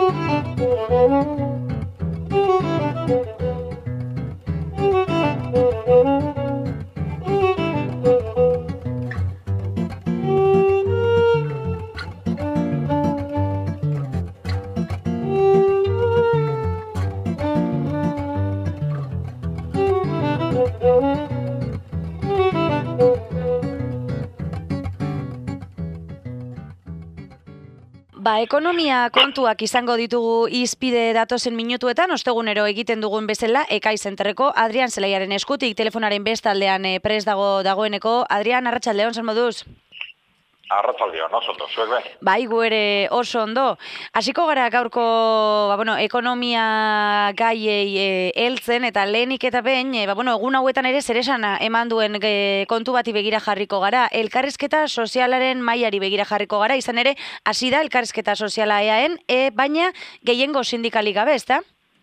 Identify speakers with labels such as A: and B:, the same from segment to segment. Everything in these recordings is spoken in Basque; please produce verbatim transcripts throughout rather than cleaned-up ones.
A: Ba, ekonomia kontuak izango ditugu hizpide datozen minutuetan, ostegunero egiten dugun bezala, Ekai Zenterreko Adrian Zelaiaren eskutik, telefonaren bestaldean e, pres dago dagoeneko. Adrian, arratsaldeon, zer moduz?
B: Arratsaldeon, oso ondo, zuek be?
A: Bai, gu ere oso ondo. Hasiko gara gaurko, ba, bueno, ekonomia gaiei e, heltzen, eta lehenik eta behin, e, ba, bueno, egun hauetan ere zeresana eman duen e, kontu bati begira jarriko gara. Elkarrizketa sozialaren mailari begira jarriko gara, izan ere, hasi da elkarrizketa soziala eaen, e, baina gehiengo sindikalik gabe, ezta?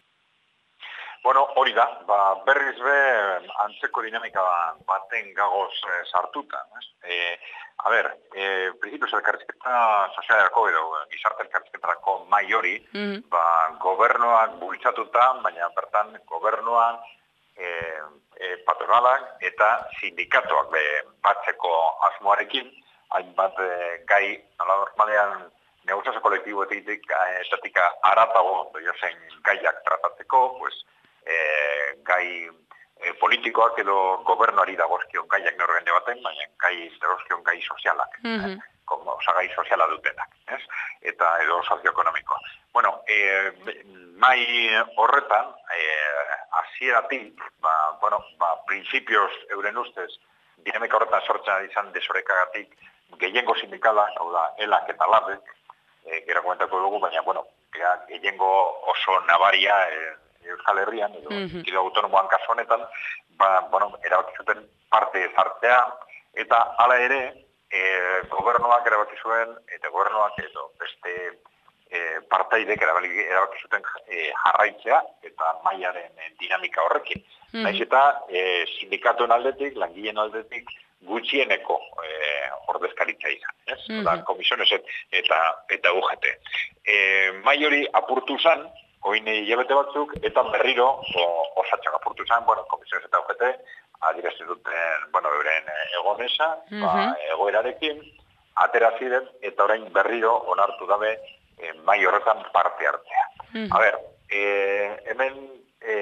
B: Bueno, hori da, ba, berriz be antzeko dinamika baten gagoz e, sartuta. E, a ber, e, principios elkarrizketa sozialerako edo gizarte elkarrizketarako mai hori, mm-hmm. ba, gobernuak bultzatuta, baina bertan gobernuan e, e, patronalak eta sindikatuak be, batzeko asmoarekin, hainbat e, gai, nola normalean, negoziazio kolektiboetik etatik aratago doiozen gaiak tratatzeko, pues, E, gai e, politikoak edo gobernuari dagozkion gaiak neurgen debaten, baina gai dagozkion gai sozialak, mm-hmm. eh? Como, oza, gai soziala dutenak, ez? Eta edo sozioekonomikoa. Bueno, e, mai horretan, hasieratik, e, ba, bueno, ba, principios euren ustez, dinamika horretan sortzen izan desorekagatik, gehiengo sindikala, hau da, elak eta labek, e, gero komentako dugu, baina, bueno, gehiengo oso nabaria, e, Euskal Herrian, edo, mm-hmm. edo autonomoan kasu honetan, ba, bueno, erabaki zuten parte ezartzea, eta hala ere, e, gobernuak erabaki zuen, eta gobernuak edo beste e, partaidek erabaki, erabaki zuten e, jarraitzea, eta mailaren e, dinamika horrekin. Mm-hmm. Naiz eta e, sindikatuen aldetik, langileen aldetik, gutxieneko e, ordezkaritza izan, ez? Mm-hmm. Da, komisiones eta, eta U G T. E, mai hori apurtu zen, oin hilabete batzuk, eta berriro osatxak apurtu zen, bueno, komisiones eta U G T, adirazten duten, bueno, euren egonesa, mm-hmm. ba, egoerarekin, atera ziren, eta orain berriro onartu dabe e, mai horretan parte hartzea. Mm-hmm. A ber, e, hemen, e,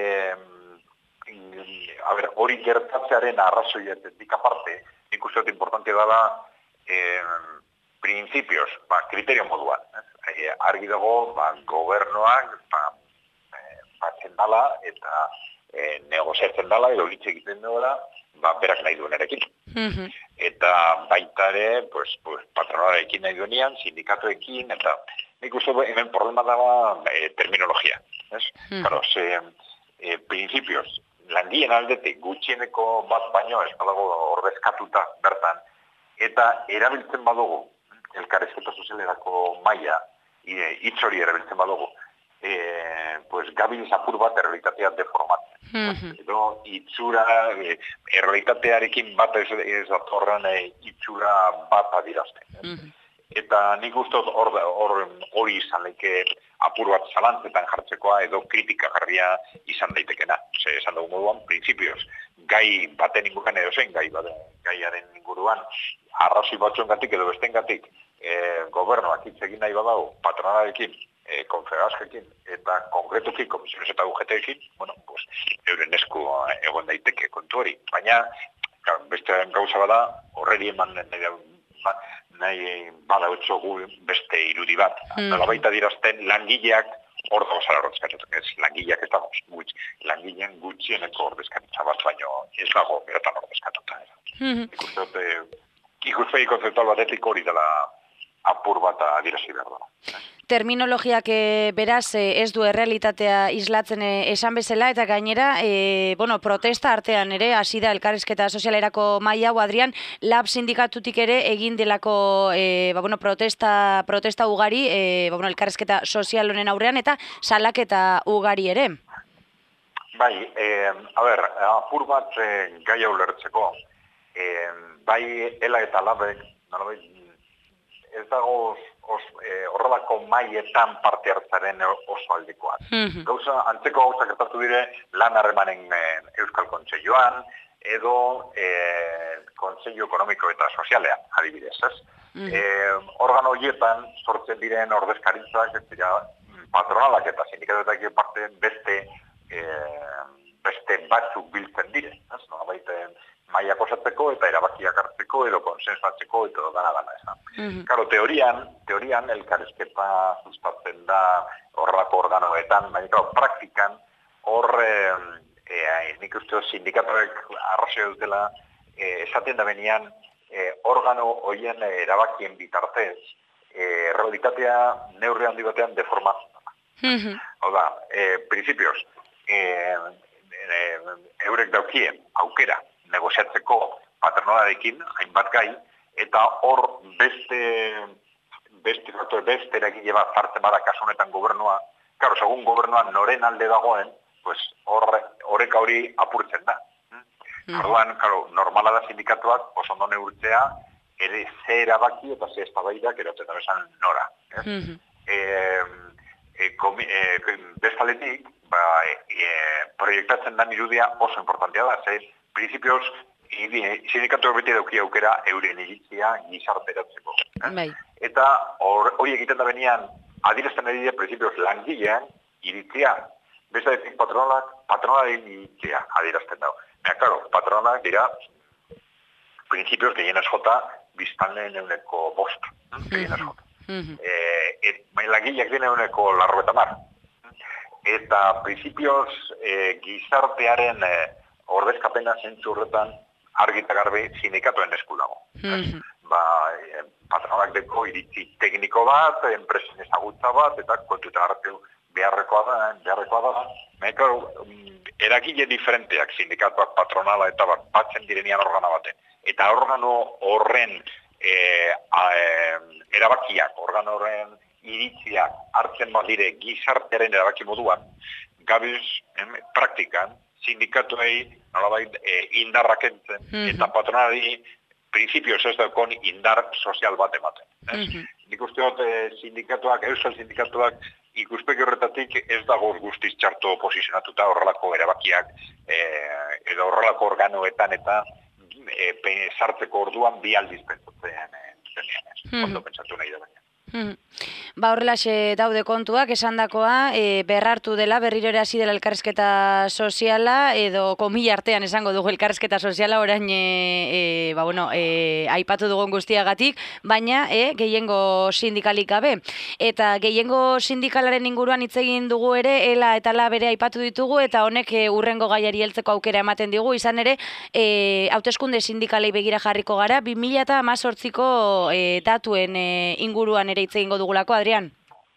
B: a ber, hori gertatzearen arrazoietetik aparte, nik uste dut importante dela, e, principios, ba, kriterio moduan. E, argi dago, ba, gobernuak, ba, e, batzen dala, eta e, negoziatzen dala, edo hitz egiten dela, ba, berak nahi duenarekin. Mm-hmm. Eta baita ere, pues, pues, patronalarekin nahi duenean, sindikatuekin, eta nik uste hemen problema daba e, terminologia. Ez? Mm-hmm. Claro, ze, e, principios, langien aldetik gutxieneko bat baino, ez dago ordezkatuta bertan, eta erabiltzen badugu, elkarrizketa sozialerako maila, hitz hori erabiltzen badugu, e, pues, gabil zapur bat errealitatea deformatzen. Mm-hmm. Edo, itxura, e, errealitatearekin bat ez, ez datorren e, itxura bat adirazten. Mm-hmm. Eta nik uste hori or, or izan leke apur bat zalantzetan jartzekoa edo kritika jarria izan daitekena. Ze, esan dugu moduan, principios, gai baten inguruan edo zen, gai baten, gaiaren inguruan, arrazoi batzuengatik edo bestengatik e, gobernuak hitz egin nahi badago patronalarekin, e, konfederazekin eta konkretuki komisiones eta U G T-ekin, bueno, pues, euren esku egon daiteke kontu hori. Baina, claro, beste gauza bada, horreri eman nahi, nahi bada utzogu beste irudi bat. Mm. Nola baita dirazten langileak hor dago zara ordezkatzen, ez langileak ez dago, gutx, langileen gutxieneko ordezkaritza bat, baino ez dago beratan ordezkatuta. Mm-hmm. Ikuste, ikuspegi konzeptual batetik hori dela apur bat adirazi behar da.
A: Terminologiak e, beraz e, ez du errealitatea islatzen e, esan bezala, eta gainera, e, bueno, protesta artean ere, hasi da elkarrizketa sozialerako maila hau, Adrian, lab sindikatutik ere egin delako e, ba, bueno, protesta, protesta ugari, e, ba, bueno, elkarrizketa sozial honen aurrean, eta salaketa ugari ere.
B: Bai, eh, a ber, apur bat eh, gai hau lertzeko, eh, bai ela eta labek, nolabait, ez dago os, e, horrelako maietan parte hartzaren oso aldekoak.
A: Mhm.
B: Gauza, antzeko gauza gertatu dire lan harremanen Euskal Kontseilloan, edo e, Kontseilu Ekonomiko eta Sozialean, adibidez, ez?
A: Mhm.
B: E, organo horietan sortzen diren ordezkaritzak, ez dira, patronalak eta sindikatuetak parte beste e, beste batzuk biltzen dire, ez? No, baita, maiak osatzeko eta erabakiak hartzeko edo konsensuatzeko eta dana-dana esan.
A: Mhm.
B: Karo, teorian, teorian elkarrizketa sustatzen da horrelako organoetan, baina karo, praktikan hor e, e, nik uste sindikatuek arrazio dutela e, esaten da benian e, organo hoien erabakien bitartez e, realitatea neurri handi batean deformatzen da.
A: Mhm.
B: Hau da, e, principios, e, e, eurek daukien aukera negoziatzeko patronalarekin, hainbat gai, eta hor beste beste faktore, beste eragile bat zartzen bada kasu honetan gobernua, karo, segun gobernua noren alde dagoen, pues horreka hori apurtzen da. Mm. Orduan, karo, normala da sindikatuak oso ondo neurtzea, ere ze erabaki eta ze eztabaidak erotzen da besan nora. Eh? Mm-hmm. e, e, komi, e, bestaletik, ba, e, proiektatzen da irudia oso importantea da, ze Principios, sindikatuak beti dauki aukera euren iritzia gizarteratzeko. Eh? Eta hori egiten da benian, adirazten ari dira, principios, langilean iritzia. Beste patronalak, patronalaren iritzia adirazten dago. Baina, klaro, patronalak dira, principios gehienez jota, biztanleen euneko bost. Gehienez jota. Baina langileak dira euneko larro eta mar. Eta principios eh, gizartearen eh, ordezkapena zentzu horretan argi eta garbi sindikatuen esku dago. Mm-hmm. Ba, e, patronalak deko iritzi tekniko bat, enpresen ezagutza bat, eta kontuta hartu beharrekoa da, beharrekoa da. Meka, eragile diferenteak sindikatuak patronala eta bat batzen direnian organa baten. Eta organo horren e, a, e, erabakiak, organo horren iritziak hartzen badire gizartearen erabaki moduan, gabiz, em, praktikan, sindikatuei nolabait e, indarrak entzen, mm-hmm. eta patronari principios ez daukon indar sozial bat ematen. Mm-hmm. Nik uste dut e, sindikatuak, euskal sindikatuak ikuspegi horretatik ez dago guztiz txarto posizionatuta horrelako erabakiak e, edo horrelako organoetan eta e, sartzeko orduan bi aldiz pentsatzen zenean. Mm-hmm. Ondo pentsatu nahi da baina.
A: Hmm. Ba, horrelaxe daude kontuak, esandakoa, e, berrartu dela, berriro ere hasi dela elkarrizketa soziala, edo komila artean esango dugu elkarrizketa soziala, orain e, e, ba, bueno, e, aipatu dugun guztiagatik, baina e, gehiengo sindikalik gabe. Eta gehiengo sindikalaren inguruan hitz egin dugu ere, ela eta la bere aipatu ditugu, eta honek e, urrengo gaiari heltzeko aukera ematen digu, izan ere, e, hauteskunde sindikalei begira jarriko gara, bi mila hemezortziko e, datuen e, inguruan ere hitz egingo dugulako, Adrian?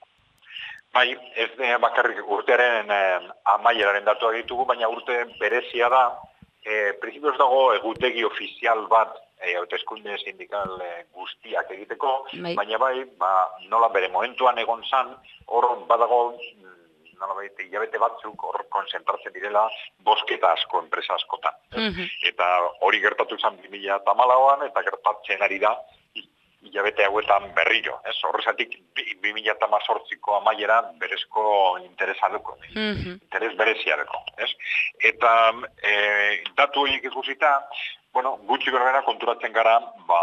B: Bai, ez eh, bakarrik urtearen eh, amaieraren datua ditugu, baina urte berezia da, eh, principios dago egutegi ofizial bat eh, hauteskunde sindikal eh, guztiak egiteko, bai. Baina bai, ba, nola bere momentuan egon zan, hor badago nola baita hilabete batzuk hor konzentratzen direla bosketa asko, enpresa askotan. Mm-hmm. Eta hori gertatu zen bi mila hamalauan eta gertatzen ari da, hilabete hauetan berriro, ez? Horrezatik bi mila hemezortziko amaiera berezko interesa duko, mm-hmm. interes berezia duko, ez? Eta e, datu horiek ikusita, bueno, gutxi berbera konturatzen gara, ba,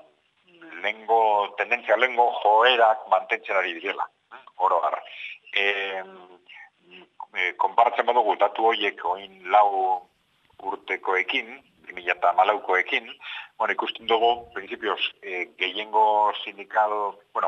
B: lengo, tendentzia lengo joerak mantentzen ari direla, oro gara. E, e, konparatzen badugu datu horiek oin lau urtekoekin, bi mila hamalaukoekin, bueno, ikusten dugu, principios, eh, gehiengo sindikal, bueno,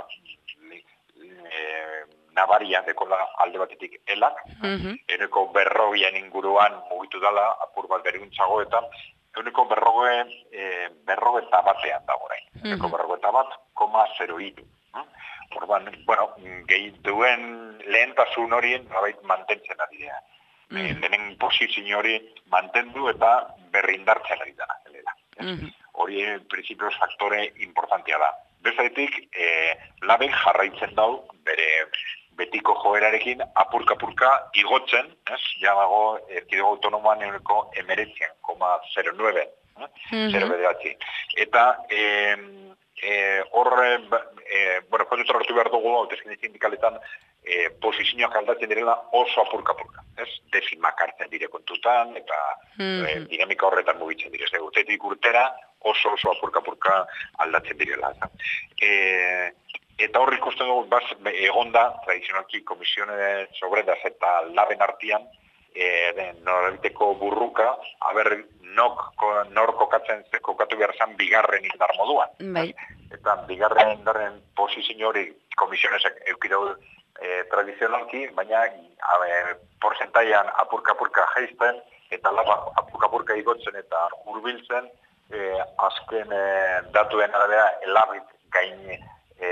B: eh, nabaria dekola alde batetik elak, mm-hmm. Eneko berrogian inguruan mugitu dela, apur bat beriguntzago, eta eneko berroge, eh, berroge eta batean da orain. Mm-hmm. Eneko berroge eta bat, koma zero hiru. Orban, bueno, gehi duen lehentasun horien, nolabait mantentzen ari dira. Mm-hmm. Lehen posizio hori mantendu eta berrindartzen ari dara. Mm-hmm. Hori, principios, faktore importantia da. Bezaitik, eh, labek jarraitzen dau, bere betiko joerarekin, apurka-apurka igotzen, ez? Ja dago, erkidego autonomoan euneko emeretzian, koma zero nueve, eh? Mm-hmm. zero bederatzi. Eta, eh, horre, e, bueno, kontutan hartu behar dugu, hauteskunde sindikaletan, e, posizioak aldatzen direla oso apurka-apurka. Ez? Dezimak hartzen dire kontutan, eta mm-hmm. e, dinamika horretan mugitzen dire. Zer, urtetik urtera oso oso apurka-apurka aldatzen direla. E, eta horri ikusten dugu, baz, egonda, tradizionalki, komisione sobredas eta laben artian, e, norabiteko burruka, haber, nok, nor kokatzen, kokatu behar zan bigarren indar moduan.
A: Bai.
B: Eta bigarren indarren posizio hori komisionesek eukidau e, tradizionalki, baina e, porcentaian apurka-apurka jaizten, eta laba apurka-apurka igotzen eta hurbiltzen, e, azken e, datuen arabera elabit gain, e,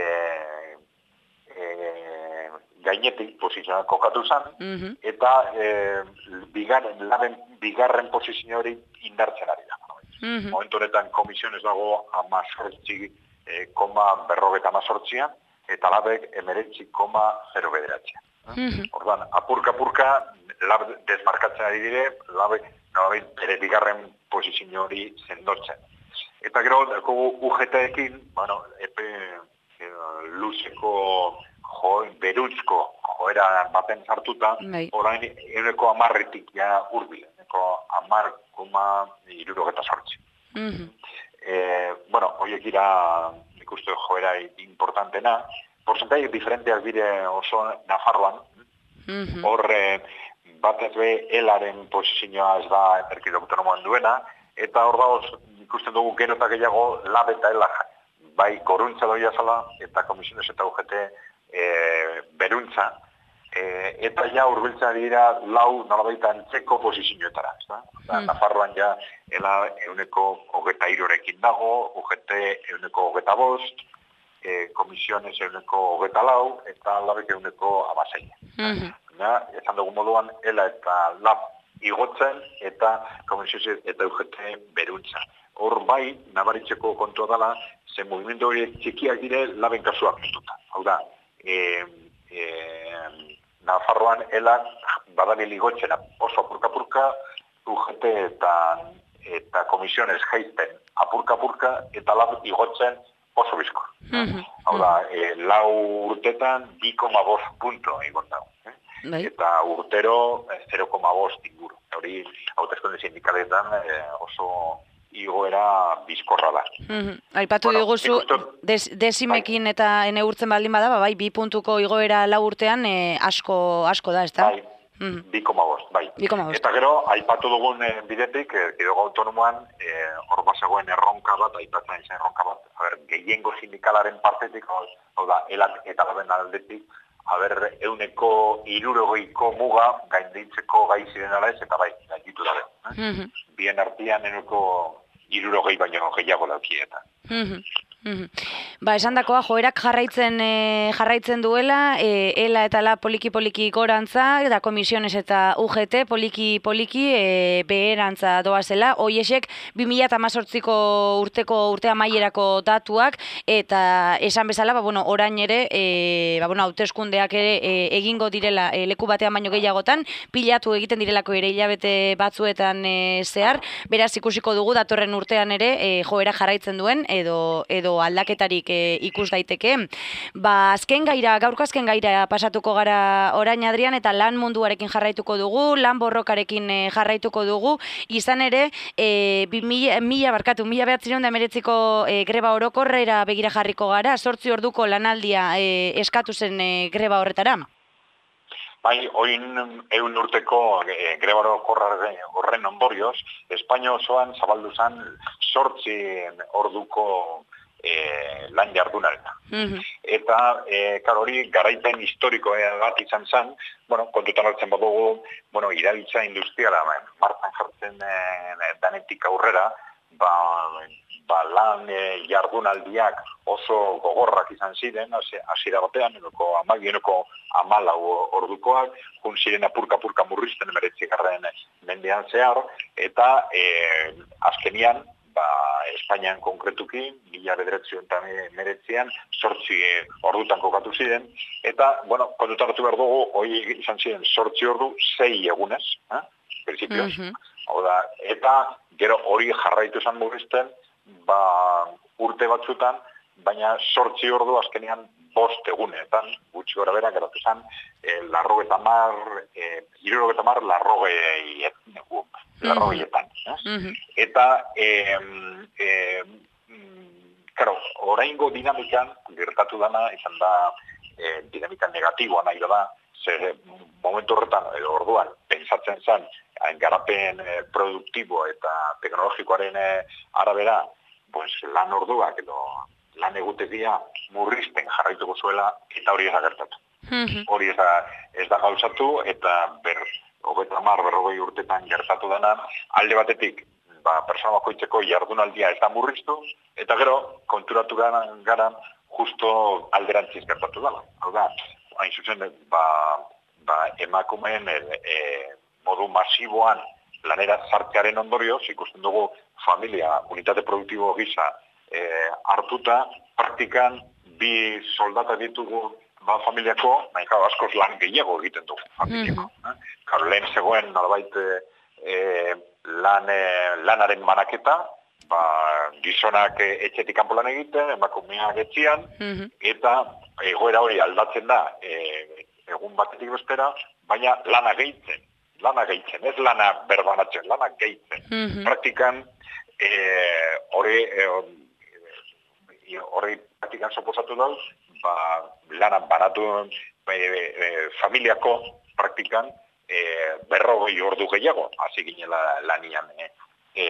B: e, gainetik posizionak kokatu zen, mm-hmm. eta e, bigarren, laben, bigarren posizio hori indartzen ari da. Mm-hmm. Momentu honetan komisiones dago amazortzi e, koma berrogeta amazortzian, eta labek emeretzi koma zero bederatzean. Mm-hmm. Ordan, apurka-apurka lab desmarkatzen ari dire, labek nolabait bere bigarren posizio hori sendotzen. Eta gero, U G T-ekin, bueno, epe e, luzeko jo, berutzko joera baten sartuta, bai. Orain euneko amarretik ja urbil, euneko amar koma irurogeta sortzi. Mm-hmm. E, bueno, horiek ira ikuste joera importantena, porcentai diferenteak dire oso Nafarroan, mm-hmm. Horre bat ez be elaren posizioa ez da erkide autonomoan duena, eta hor da ikusten dugu gero eta gehiago lab eta ela bai koruntza doia zala, eta komisiones eta U G T e, beruntza, e, eta ja urbiltzen dira lau nolabaita antzeko posizioetara. Mm. Nafarroan ja ela euneko hogeta irorekin dago, U G T euneko hogeta bost, e, komisiones euneko hogeta lau, eta labek euneko abasein. Mm-hmm. Ja, esan dugu moduan, ela eta lab igotzen, eta komisiones eta U G T beruntza. Hor bai, nabaritzeko kontua dela, ze movimendu horiek txikiak dire laben kasuak kontuta. Hau da, e, e, Nafarroan elak badabil igotzen oso apurka-apurka, U G T eta, eta komisiones jaizten apurka-apurka, eta lab igotzen oso bizko. Mm-hmm. Hau da, e, lau urtetan bi koma bost punto egon dago. Eh? Bai. Eta urtero zero koma bost inguru. Hori, hauteskunde sindikaletan e, oso igoera bizkorra da.
A: Mm-hmm. Aipatu bueno, diguzu, des, desimekin bai. Eta neurtzen baldin bada, bai, bi puntuko igoera lau urtean e, asko, asko da, ez da?
B: Bai, mm-hmm. bi koma bost, bai. Eta gero, aipatu dugun e, bidetik, erkidego autonomoan, e, hor bazegoen erronka bat, aipatzen izan erronka bat, a ber, gehiengo sindikalaren partetik, hau da, elat eta laben aldetik, haber, euneko irurogeiko muga gainditzeko gai ziren ala ez, eta bai, gainditu dabe. Eh? Mm-hmm. Bien artian enuko irurogei baino gehiago daukieta.
A: Mm-hmm. Mm-hmm. Ba, esan dakoa, joerak jarraitzen, e, jarraitzen duela, e, ela eta la poliki-poliki gorantza, eta komisiones eta U G T poliki-poliki e, beherantza doazela. Hoiesek, bi mila hemezortziko urteko urte amaierako datuak, eta esan bezala, ba, bueno, orain ere, e, ba, bueno, hauteskundeak ere e, egingo direla e, leku batean baino gehiagotan, pilatu egiten direlako ere hilabete batzuetan e, zehar, beraz ikusiko dugu datorren urtean ere e, joera jarraitzen duen, edo, edo aldaketarik e, ikus daiteke. Ba, azken gaira, gaurko azken gaira pasatuko gara orain, Adrian, eta lan munduarekin jarraituko dugu, lan borrokarekin e, jarraituko dugu, izan ere, e, mila, mila barkatu, mila behatzireun da emeretziko e, greba orokorrera begira jarriko gara, sortzi orduko lanaldia e, eskatu zen e, greba horretara.
B: Bai, oin eun urteko e, greba orokorraren horren ondorioz, Espainia osoan zabaldu zen sortzi orduko E, lan jardunarena. Mm-hmm. Eta, e, karo hori, garaipen historiko bat izan zen, bueno, kontutan hartzen badugu, bueno, irabiltza industriala, martzan jartzen e, danetik aurrera, ba, ba lan e, jardunaldiak oso gogorrak izan ziren, hasiera batean, enoko amagi, enoko amalau ordukoak, jun ziren apurka-apurka murrizten emeretzigarren mendean zehar, eta e, azkenian, ba, Espainian konkretuki, mila bederatzion eta meretzian, sortzi ordutan kokatu ziren, eta, bueno, kontutan hartu behar dugu, hoi izan ziren sortzi ordu, sei egunez, eh? Principios. Mm-hmm. Eta, gero hori jarraitu izan murrizten, ba, urte batzutan, baina sortzi ordu azkenean bost egunetan, gutxi gora bera, geratu zen, e, larrogeta mar, e, irurogeta mar, larrogei larrogeietan. Mm-hmm. Eta, e, e, Karo, oraingo dinamikan gertatu dana izan da e, dinamika negatiboa nahi da, zer momentu horretan, edo orduan, pentsatzen zen, garapen e, produktibo eta teknologikoaren e, arabera, pues, lan orduak edo lan egutegia murrizten jarraituko zuela, eta hori ez da gertatu. Mm-hmm. Hori ez da, ez da gauzatu, eta ber, hogeita hamar, berrogei urtetan gertatu dana, alde batetik, ba, persona bakoitzeko jardunaldia ez da murriztu, eta gero, konturatu gara, gara justo alderantziz gertatu dela. Hau da, hain zuzen, ba, ba, emakumeen e, e, modu masiboan lanera sartzearen ondorioz, ikusten dugu familia, unitate produktibo gisa e, hartuta, praktikan bi soldata ditugu ba, familiako, nahi gau askoz lan gehiago egiten dugu familiako. Mm-hmm. eh? Karo, lehen zegoen, nolabait, e, Lan, eh, lanaren banaketa, ba, gizonak eh, etxetik kanpo lan egiten, emakumeak etxean, mm-hmm. eta egoera hori aldatzen da eh, egun batetik bestera, baina lana gehitzen, lana gehitzen, ez lana berbanatzen, lana gehitzen. Mm-hmm. Praktikan, hori eh, hori praktikan soposatu dauz, ba, lana banatu e, e, familiako praktikan, E, berrogei ordu gehiago, hasi ginela lanian e, e,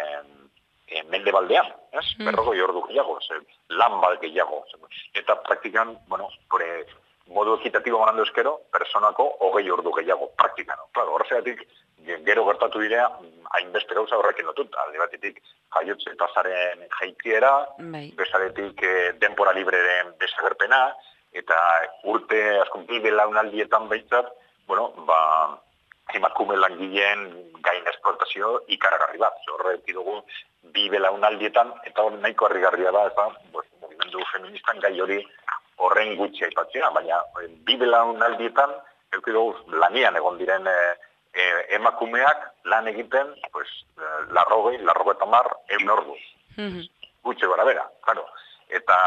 B: e, mende baldean, ez? Mm. Berrogei ordu gehiago, ze, lan bat gehiago. Eta praktikan, bueno, pore, modu ekitatibo ganando eskero, personako hogei ordu gehiago, praktikan. Claro, horregatik, gero gertatu direa, hainbeste gauza horrekin lotut, alde batetik jaiotze tasaren jaitiera, bezaretik e, denpora libreren desagerpena, eta urte, askon, bi belaunaldietan behitzat, bueno, ba, emakume langileen gain esplotazio ikaragarri bat. Horretik dugu, bi belaunaldietan, eta hori nahiko harrigarria da, eta pues, mugimendu feministan gai hori horren gutxi aipatzea, baina bi belaunaldietan, eduki dugu, lanian egon diren e, e, emakumeak lan egiten, pues, larrogei, larrogeta mar, egun ordu. Mm-hmm. Gutxi gara bera, claro. Eta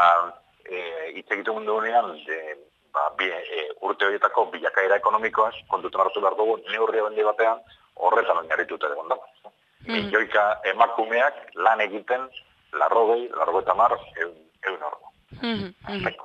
B: e, hitz egiten mundu honean, de, Ba, bi, e, urte horietako bilakaera ekonomikoaz, kontutan hartu behar dugu, neurri handi batean, horretan oinarrituta egon da. Mm. Milioika emakumeak lan egiten, larrogei, larrogeita mar, egun ordu. Mm-hmm.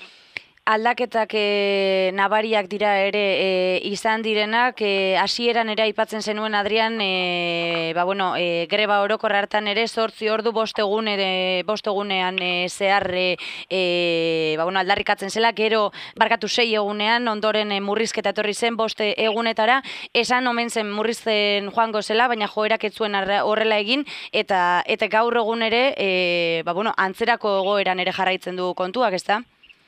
A: Aldaketak e, nabariak dira ere e, izan direnak, e, hasieran ere aipatzen zenuen Adrian, e, ba, bueno, e, greba orokorra hartan ere zortzi ordu bostegun ere, bostegunean e, zehar e, e, ba, bueno, aldarrikatzen zela, gero barkatu sei egunean, ondoren e, murrizketa etorri zen boste egunetara, esan omen zen murrizten joango zela, baina joerak ez zuen horrela egin, eta eta gaur egun ere, e, ba, bueno, antzerako egoeran ere jarraitzen du kontuak, ezta?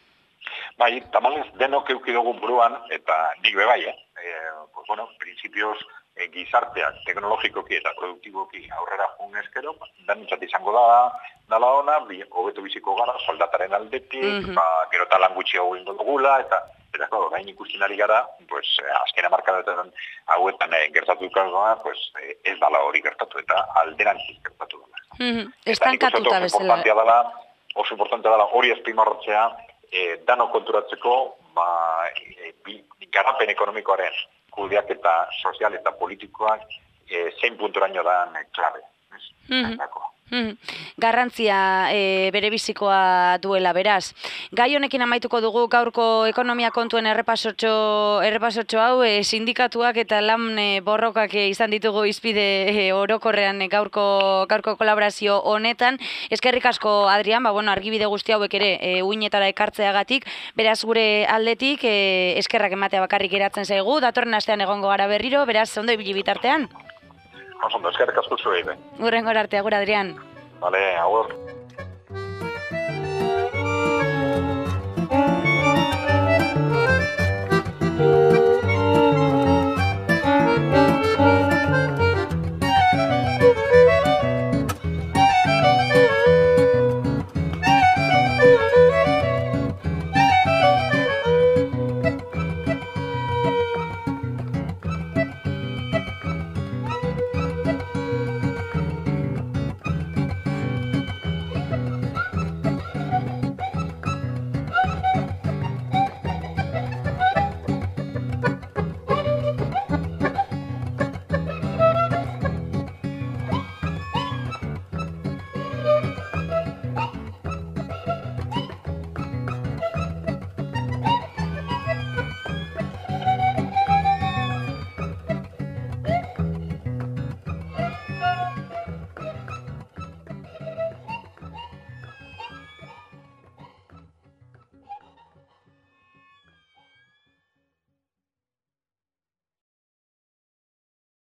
B: Bai, tamalez denok eukidogun buruan, eta nik bebai, eh? E, pues, bueno, principios e, gizarteak, teknologikoki eta produktiboki aurrera jun eskero, dantzat izango da, dala ona, hobeto biziko gara, soldataren aldetik, mm-hmm. ba, gero talan gutxi hau ingo dugula, eta eta claro, gain ikusten ari gara, pues, azkena markadetan hauetan eh, gertatu dukagua, pues, eh, ez dala hori gertatu, eta alderantziz gertatu dela.
A: Mm-hmm. Estankatuta bezala.
B: Dela, oso importantea dela hori azpimarratzea, E, dano konturatzeko ba, e, bi, garapen ekonomikoaren kudeak eta sozial eta politikoak e, zein puntoraino da klabe. Mm-hmm.
A: Mm-hmm. Garrantzia e, bere bizikoa duela, beraz. Gai honekin amaituko dugu gaurko ekonomia kontuen errepasotxo, errepasotxo hau, e, sindikatuak eta lan e, borrokak e, izan ditugu izpide e, orokorrean e, gaurko, gaurko kolaborazio honetan. Eskerrik asko, Adrian, ba, bueno, argibide guzti hauek ere e, uinetara ekartzeagatik, beraz gure aldetik e, eskerrak ematea bakarrik geratzen zaigu, datorren astean egongo gara berriro, beraz ondo ibili bitartean.
B: Osondo, eskerrik asko zuei.
A: Urrengor arte, agur, Adrian.
B: Vale, agur.